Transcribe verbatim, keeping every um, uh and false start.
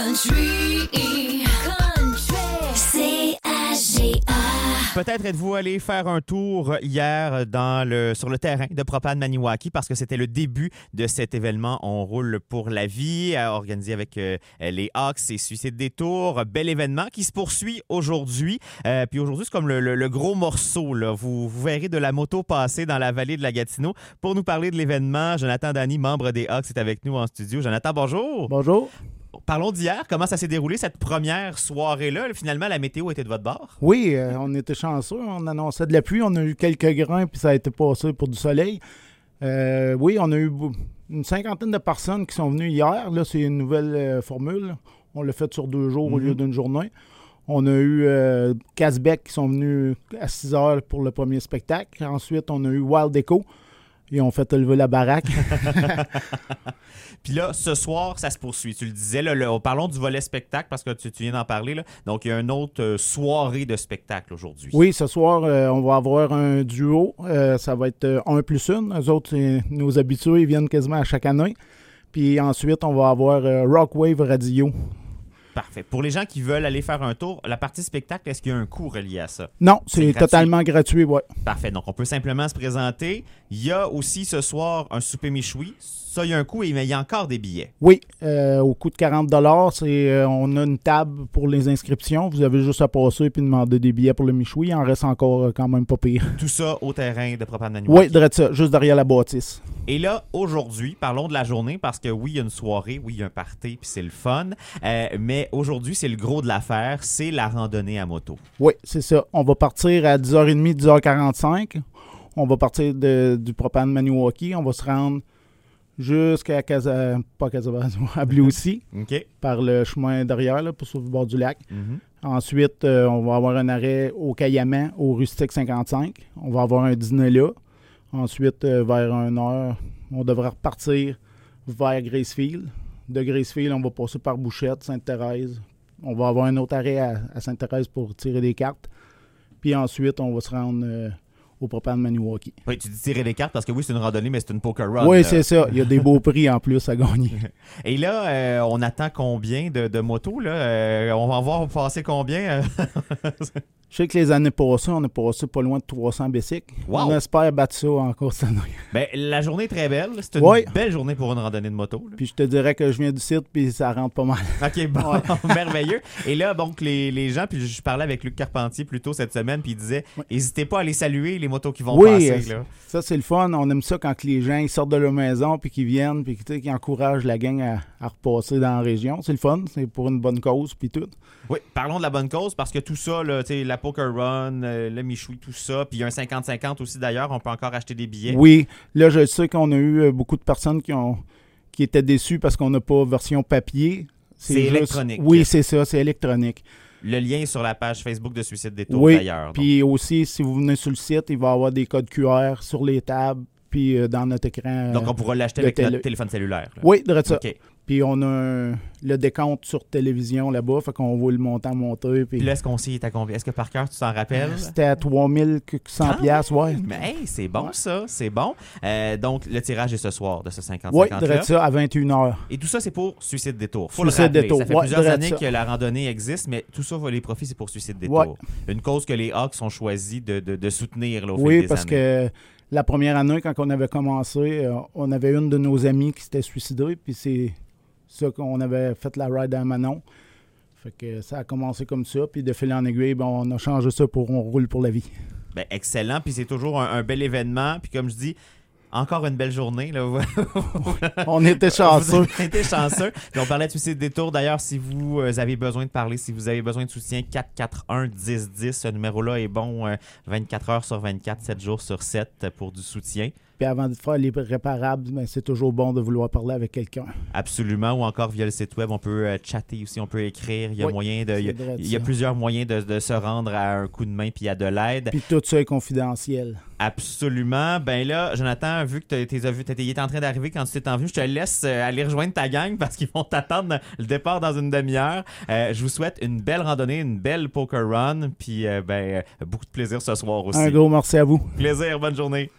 Country, country, C H G A. Peut-être êtes-vous allé faire un tour hier dans le, sur le terrain de Propane Maniwaki parce que c'était le début de cet événement On roule pour la vie, organisé avec euh, les Hawks et Suicide Détour. Bel événement qui se poursuit aujourd'hui. Euh, puis aujourd'hui, c'est comme le, le, le gros morceau. Là. Vous, vous verrez de la moto passer dans la vallée de la Gatineau. Pour nous parler de l'événement, Jonathan Dany, membre des Hawks, est avec nous en studio. Jonathan, bonjour. Bonjour. Parlons d'hier. Comment ça s'est déroulé, cette première soirée-là? Finalement, la météo était de votre bord? Oui, euh, on était chanceux. On annonçait de la pluie. On a eu quelques grains, puis ça a été passé pour du soleil. Euh, oui, on a eu une cinquantaine de personnes qui sont venues hier. Là, c'est une nouvelle euh, formule. On l'a fait sur deux jours mm-hmm. au lieu d'une journée. On a eu euh, Casbec qui sont venus à six heures pour le premier spectacle. Ensuite, on a eu Wild Echo. Ils ont fait lever la baraque. Puis là, ce soir, ça se poursuit. Tu le disais, là, là, parlons du volet spectacle parce que tu, tu viens d'en parler. Là. Donc, il y a une autre euh, soirée de spectacle aujourd'hui. Oui, ce soir, euh, on va avoir un duo. Euh, ça va être euh, un plus une. Eux autres, c'est nos habitués, ils viennent quasiment à chaque année. Puis ensuite, on va avoir euh, Rockwave Radio. Parfait. Pour les gens qui veulent aller faire un tour, la partie spectacle, est-ce qu'il y a un coût relié à ça? Non, c'est, c'est totalement gratuit, oui. Parfait. Donc, on peut simplement se présenter. Il y a aussi ce soir un souper méchoui. Ça, il y a un coût, mais il y a encore des billets. Oui, euh, au coût de quarante dollars, c'est, euh, on a une table pour les inscriptions. Vous avez juste à passer et demander des billets pour le méchoui. Il en reste encore euh, quand même pas pire. Tout ça au terrain de Propane Maniwaki? Oui, direct ça, juste derrière la bâtisse. Et là, aujourd'hui, parlons de la journée parce que oui, il y a une soirée, oui, il y a un party, puis c'est le fun. Euh, mais aujourd'hui, c'est le gros de l'affaire, c'est la randonnée à moto. Oui, c'est ça. On va partir à dix heures trente, dix heures quarante-cinq. On va partir de, du Propane Maniwaki. On va se rendre jusqu'à Casa, pas Casablanca, à Blue aussi, okay. par le chemin derrière, là, pour sur le bord du lac. Mm-hmm. Ensuite, euh, on va avoir un arrêt au Caillaman, au Rustique cinquante-cinq. On va avoir un dîner là. Ensuite, euh, vers une heure, on devra repartir vers Gracefield. De Gracefield, on va passer par Bouchette, Sainte-Thérèse. On va avoir un autre arrêt à, à Sainte-Thérèse pour tirer des cartes. Puis ensuite, on va se rendre euh, au Propane Maniwaki. Oui, tu dis tirer des cartes parce que oui, c'est une randonnée, mais c'est une poker run. Oui, là. c'est ça. Il y a des beaux prix en plus à gagner. Et là, euh, on attend combien de, de motos? Là? Euh, on va en voir passer combien? Je sais que les années passées, on a passé pas loin de trois cents bicycles. Wow. On espère battre ça encore cette année. Ben, la journée est très belle. C'est une oui. belle journée pour une randonnée de moto. Là. Puis je te dirais que je viens du site, puis ça rentre pas mal. OK, bon, ouais. merveilleux. Et là, donc, les, les gens, puis je parlais avec Luc Carpentier plus tôt cette semaine, puis il disait, oui. n'hésitez pas à aller saluer les motos qui vont oui, passer. Là. Ça, c'est le fun. On aime ça quand les gens ils sortent de leur maison, puis qu'ils viennent, puis qu'ils encouragent la gang à, à repasser dans la région. C'est le fun. C'est pour une bonne cause, puis tout. Oui, parlons de la bonne cause, parce que tout ça, là, la poker run, euh, le michoui, tout ça, puis il y a un cinquante cinquante aussi d'ailleurs, on peut encore acheter des billets. Oui, là je sais qu'on a eu euh, beaucoup de personnes qui ont qui étaient déçues parce qu'on n'a pas version papier. C'est, c'est juste... électronique. Oui, c'est ça, c'est électronique. Le lien est sur la page Facebook de Suicide Détour oui, d'ailleurs. Puis aussi, si vous venez sur le site, il va y avoir des codes Q R sur les tables, puis euh, dans notre écran. Donc on pourra l'acheter avec télé... notre téléphone cellulaire. Là. Oui, direct ça. Okay. Puis on a un, le décompte sur télévision là-bas, fait qu'on voit le montant monter. Puis, puis là, est-ce qu'on sait, à combien? Est-ce que par cœur, tu t'en rappelles? C'était à trois mille cent piastres, ouais. Mais hey, c'est bon ouais. ça, c'est bon. Euh, donc, le tirage est ce soir de ce cinquante oui, cinquante-là. Oui, direct ça, à vingt et une heures. Et tout ça, c'est pour Suicide Détour. Faut Suicide le rappeler. Détour. Ça fait ouais, plusieurs années ça. que la randonnée existe, mais tout ça, les profits, c'est pour Suicide Détour. Ouais. Une cause que les Hawks ont choisi de, de, de soutenir là, au oui, fil des parce années. que la première année, quand on avait commencé, euh, on avait une de nos amies qui s'était suicidée, puis c'est ça qu'on avait fait la ride à Manon. Fait que ça a commencé comme ça, puis de fil en aiguille, ben, on a changé ça pour On roule pour la vie. Ben, excellent, puis c'est toujours un, un bel événement, puis comme je dis, encore une belle journée. Là. On était chanceux. On était chanceux. Puis on parlait de Suicide Détour. D'ailleurs, si vous avez besoin de parler, si vous avez besoin de soutien, quatre quatre un dix dix. Ce numéro-là est bon euh, vingt-quatre heures sur vingt-quatre, sept jours sur sept pour du soutien. Puis avant de faire les réparables, ben, c'est toujours bon de vouloir parler avec quelqu'un. Absolument. Ou encore via le site web, on peut euh, chatter aussi, on peut écrire. Il y a, oui, moyen de, il y a, il y a plusieurs moyens de, de se rendre à un coup de main puis à de l'aide. Puis tout ça est confidentiel. Absolument. Ben là, Jonathan, vu que tu es en train d'arriver quand tu t'es en vue, je te laisse euh, aller rejoindre ta gang parce qu'ils vont t'attendre le départ dans une demi-heure. Euh, je vous souhaite une belle randonnée, une belle poker run, puis euh, ben, beaucoup de plaisir ce soir aussi. Un gros merci à vous. Plaisir, bonne journée.